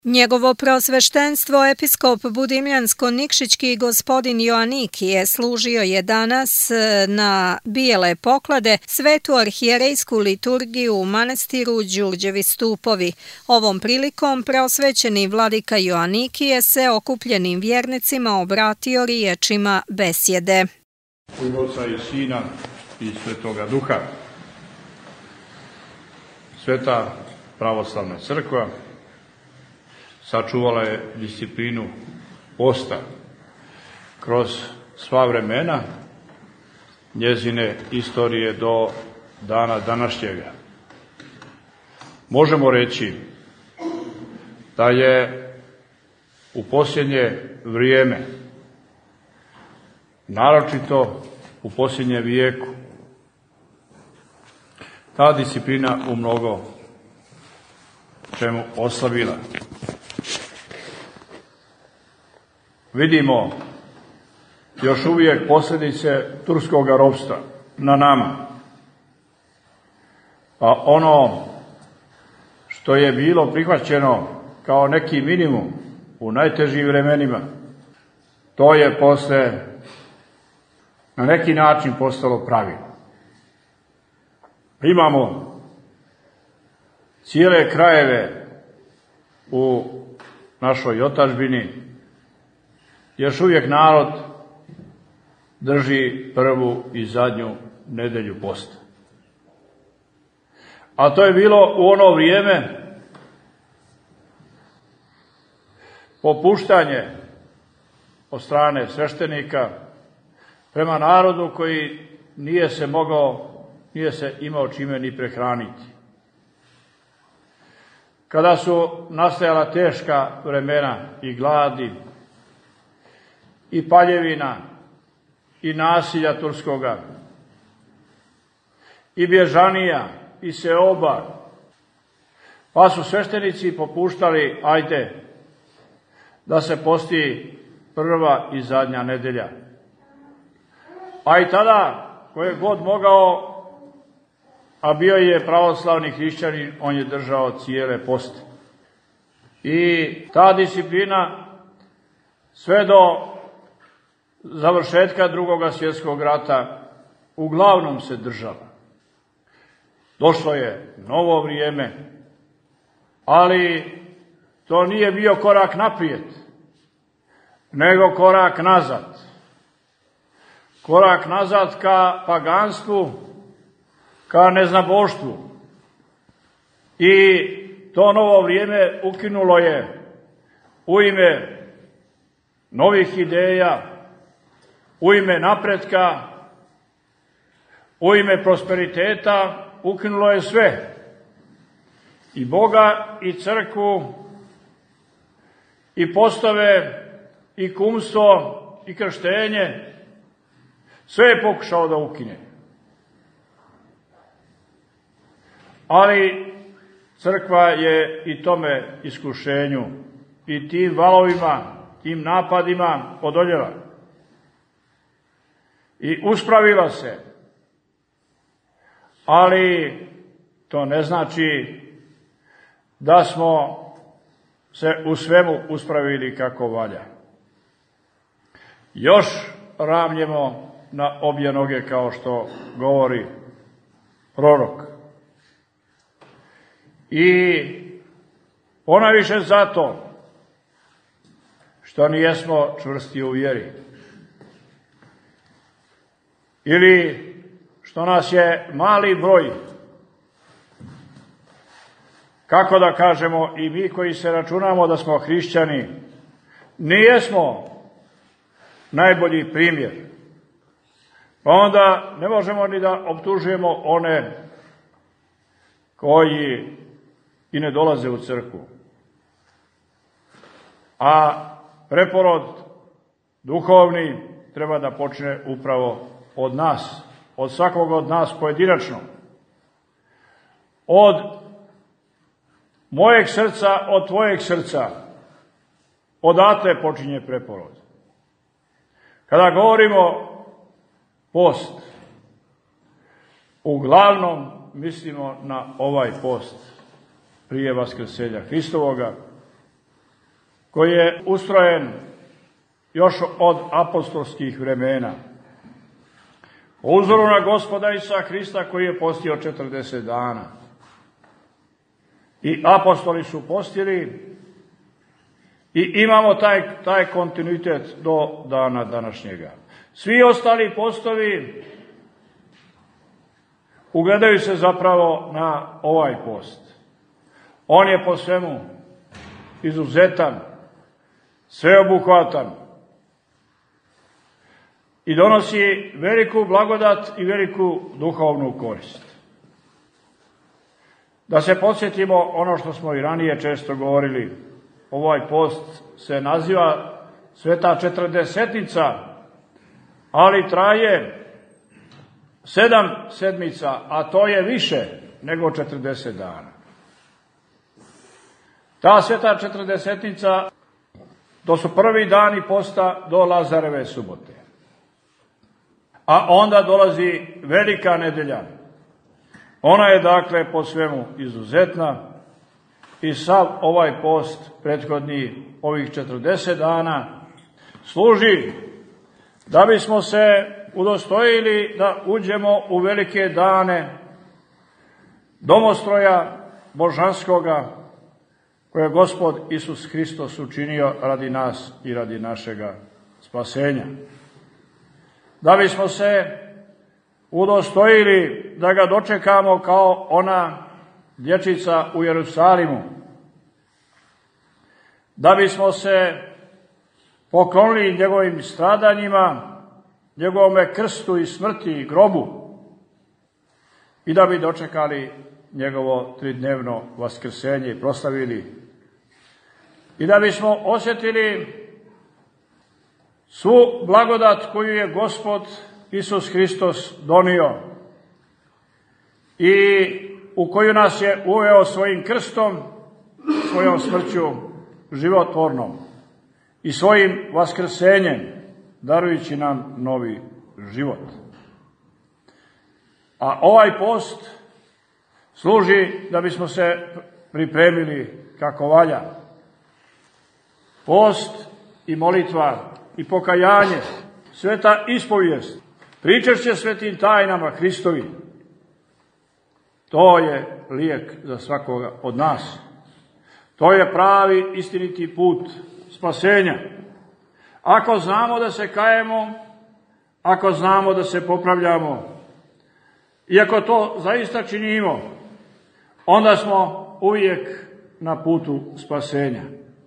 Njegovo preosveštenstvo episkop Budimljansko-Nikšićki gospodin Joanikije služio je danas na bijele poklade svetu arhijerejsku liturgiju u manastiru Đurđevi Stupovi. Ovom prilikom preosvećeni vladika Joanikije se okupljenim vjernicima obratio riječima besjede. U Oca i Sina i Svetoga Duha. Sveta pravoslavna crkva sačuvala je disciplinu posta kroz sva vremena njezine istorije do dana današnjega. Možemo reći da je u posljednje vrijeme, naročito u posljednjem vijeku, ta disciplina u mnogo čemu oslabila. Vidimo još uvijek posljedice turskog ropstva na nama. A ono što je bilo prihvaćeno kao neki minimum u najtežim vremenima, to je posle na neki način postalo pravilo. Imamo cijele krajeve u našoj otadžbini, još uvijek narod drži prvu i zadnju nedelju posta. A to je bilo u ono vrijeme popuštanje od strane sveštenika prema narodu koji nije se imao čime ni prehraniti. Kada su nastajala teška vremena i gladi, i paljevina, i nasilja turskoga, i bježanija, i seoba, pa su sveštenici popuštali, ajde, da se posti prva i zadnja nedelja. A i tada, ko je god mogao, a bio je pravoslavni hrišćanin, on je držao cijele poste. I ta disciplina sve do završetka Drugog svjetskog rata uglavnom se držala. Došlo je novo vrijeme, ali to nije bio korak naprijed, nego korak nazad. Korak nazad ka paganstvu, ka neznaboštvu. I to novo vrijeme ukinulo je u ime novih ideja, u ime napretka, u ime prosperiteta, ukinulo je sve. I Boga, i crkvu, i postave, i kumstvo, i krštenje. Sve je pokušao da ukine. Ali crkva je i tome iskušenju, i tim valovima, tim napadima odoljela. I uspravila se. Ali to ne znači da smo se u svemu uspravili kako valja. Još ravnjemo na obje noge, kao što govori prorok. I ponajviše zato što nijesmo čvrsti u vjeri. Ili što nas je mali broj, kako da kažemo, i mi koji se računamo da smo hrišćani, nijesmo najbolji primjer. Pa onda ne možemo ni da optužujemo one koji i ne dolaze u crkvu. A preporod duhovni treba da počne upravo od nas, od svakog od nas pojedinačno. Od mojeg srca, od tvojeg srca, odatle počinje preporod. Kada govorimo post, uglavnom mislimo na ovaj post prije Vaskrsenja Hristovoga, koji je ustrojen još od apostolskih vremena. Po uzoru na Gospoda Isusa Hrista koji je postio 40 dana. I apostoli su postili i imamo taj kontinuitet do dana današnjega. Svi ostali postovi ugledaju se zapravo na ovaj post. On je po svemu izuzetan, sveobuhvatan i donosi veliku blagodat i veliku duhovnu korist. Da se podsjetimo ono što smo i ranije često govorili, ovaj post se naziva Sveta Četrdesetnica, ali traje 7 sedmica, a to je više nego 40 dana. Ta Sveta Četrdesetnica, to su prvi dani posta do Lazareve subote. A onda dolazi Velika nedelja. Ona je dakle po svemu izuzetna i sav ovaj post prethodni ovih 40 dana služi da bismo se udostojili da uđemo u velike dane domostroja božanskoga koje je Gospod Isus Hristos učinio radi nas i radi našega spasenja. Da bismo se udostojili da ga dočekamo kao ona dječica u Jerusalimu. Da bismo se poklonili njegovim stradanjima, njegovome krstu i smrti i grobu i da bi dočekali njegovo 3-dnevno vaskrsenje i proslavili. I da bismo osjetili svu blagodat koju je Gospod Isus Hristos donio i u koju nas je uveo svojim krstom, svojom smrću životvornom i svojim vaskrsenjem, darujući nam novi život. A ovaj post služi da bismo se pripremili kako valja. Post i molitva i pokajanje, sveta ispovijest, pričašće svetim tajnama Hristovi. To je lijek za svakoga od nas. To je pravi istiniti put spasenja. Ako znamo da se kajemo, ako znamo da se popravljamo, i ako to zaista činimo, onda smo uvijek na putu spasenja.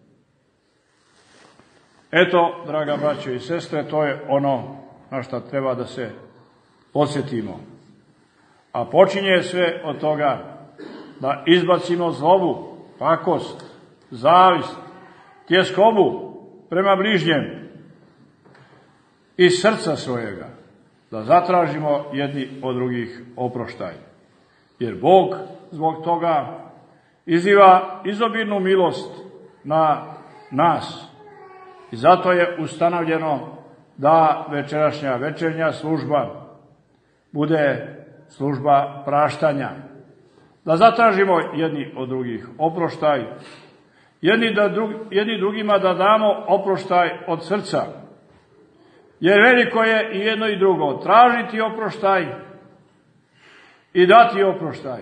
Eto, draga braćo i sestre, to je ono na što treba da se podsjetimo. A počinje sve od toga da izbacimo zlobu, pakost, zavist, tjeskobu prema bližnjem iz srca svojega, da zatražimo jedni od drugih oproštaj. Jer Bog zbog toga iziva izobilnu milost na nas. I zato je ustanovljeno da večerašnja večernja služba bude služba praštanja. Da zatražimo jedni od drugih oproštaj, jedni drugima da damo oproštaj od srca. Jer veliko je i jedno i drugo, tražiti oproštaj i dati oproštaj.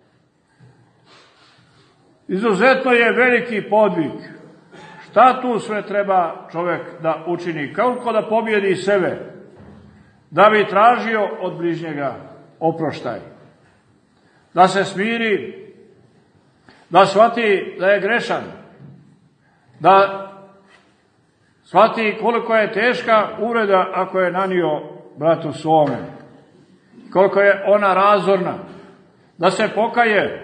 Izuzetno je veliki podvig. Šta tu sve treba čovjek da učini? Kako da pobjedi sebe, da bi tražio od bližnjega oproštaj. Da se smiri, da shvati da je grešan, da shvati koliko je teška uvreda ako je nanio bratu svome, koliko je ona razorna, da se pokaje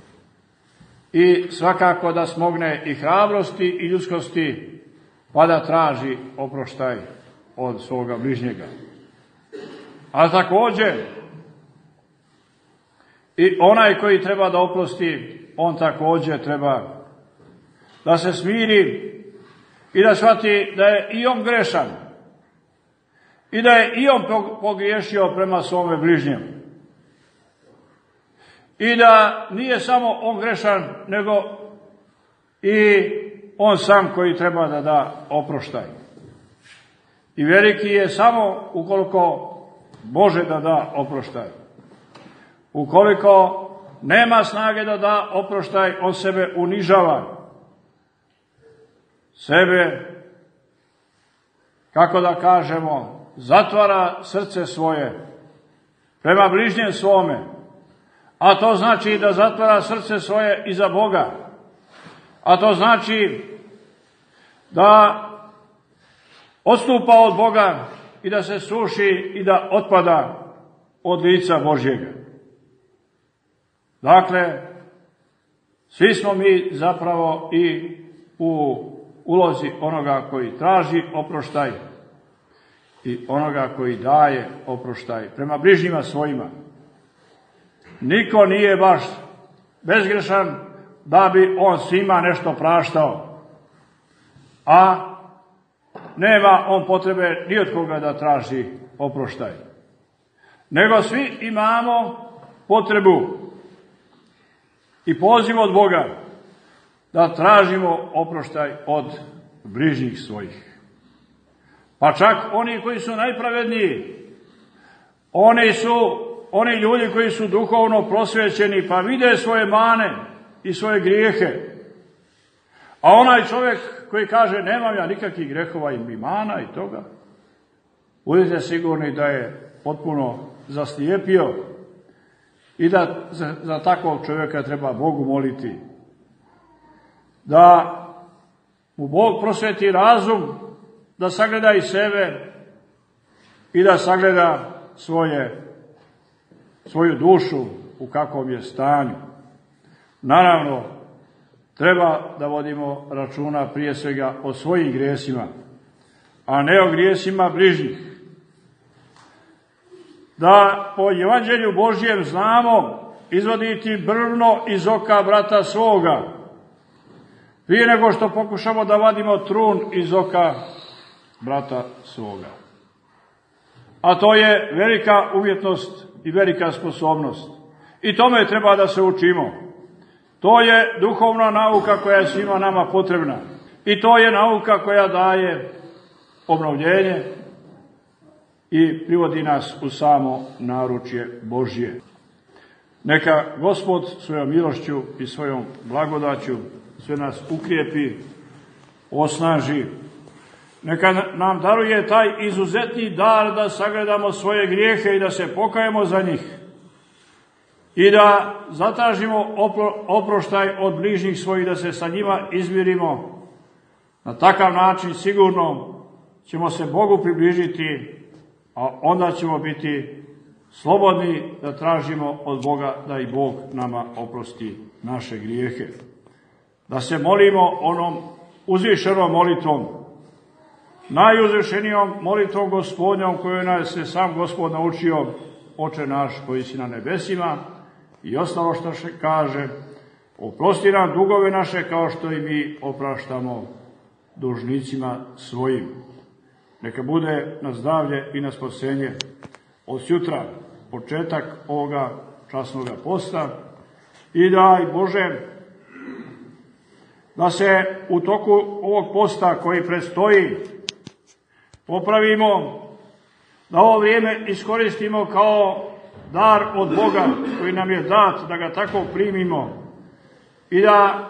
i svakako da smogne i hrabrosti i ljudskosti, pa da traži oproštaj od svoga bližnjega. A također i onaj koji treba da oprosti, on također treba da se smiri i da shvati da je i on grešan i da je i on pogriješio prema svome bližnjem. I da nije samo on grešan, nego i on sam koji treba da da oproštaj. I veliki je samo ukoliko može da da oproštaj. Ukoliko nema snage da da oproštaj, on sebe unižava. Sebe, kako da kažemo, zatvara srce svoje prema bližnjem svome. A to znači da zatvara srce svoje i za Boga. A to znači da odstupa od Boga i da se suši i da otpada od lica Božjega. Dakle, svi smo mi zapravo i u ulozi onoga koji traži oproštaj i onoga koji daje oproštaj prema bližnjima svojima. Niko nije baš bezgrešan da bi on svima nešto praštao, a nema on potrebe ni od koga da traži oproštaj. Nego svi imamo potrebu i poziv od Boga da tražimo oproštaj od bližnjih svojih. Pa čak oni koji su najpravedniji, oni ljudi koji su duhovno prosvećeni, pa vide svoje mane i svoje grijehe. A onaj čovjek koji kaže nemam ja nikakvih grehova i mana i toga, budite sigurni da je potpuno zaslijepio i da za takvog čovjeka treba Bogu moliti. Da mu Bog prosveti razum, da sagleda i sebe i da sagleda svoju dušu u kakvom je stanju. Naravno, treba da vodimo računa prije svega o svojim grijesima, a ne o grijesima bližnjih. Da po evanđelju Božjem znamo izvaditi brvno iz oka brata svoga, prije nego što pokušamo da vadimo trun iz oka brata svoga. A to je velika umjetnost i velika sposobnost. I tome treba da se učimo. To je duhovna nauka koja je svima nama potrebna. I to je nauka koja daje obnovljenje i privodi nas u samo naručje Božje. Neka Gospod svojom milošću i svojom blagodaću sve nas ukrijepi, osnaži. Neka nam daruje taj izuzetni dar da sagledamo svoje grijehe i da se pokajemo za njih. I da zatražimo oproštaj od bližnjih svojih, da se sa njima izmirimo. Na takav način sigurno ćemo se Bogu približiti, a onda ćemo biti slobodni da tražimo od Boga da i Bog nama oprosti naše grijehe. Da se molimo onom uzvišenom molitvom, najuzvišenijom molitvom Gospodnjom koju nas je sam Gospod naučio, Oče naš koji si na nebesima, i ostalo što kaže, oprosti nam dugove naše kao što i mi opraštamo dužnicima svojim. Neka bude na zdravlje i na spasenje od sutra, početak ovoga časnoga posta, i daj Bože da se u toku ovog posta koji predstoji popravimo, da ovo vrijeme iskoristimo kao dar od Boga koji nam je dat, da ga tako primimo i da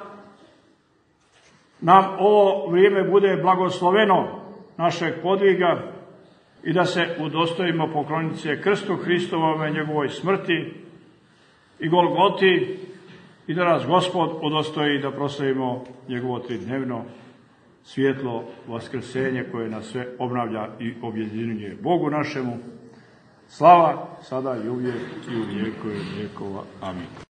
nam ovo vrijeme bude blagosloveno našeg podviga i da se udostojimo pokloniti se krstu Hristovome, njegovoj smrti i Golgoti, i da nas Gospod udostoji da proslavimo njegovo tridnevno svjetlo vaskrsenje koje nas sve obnavlja i objedinjuje. Bogu našemu slava sada i uvijek i u vijekove vijekova. Amin.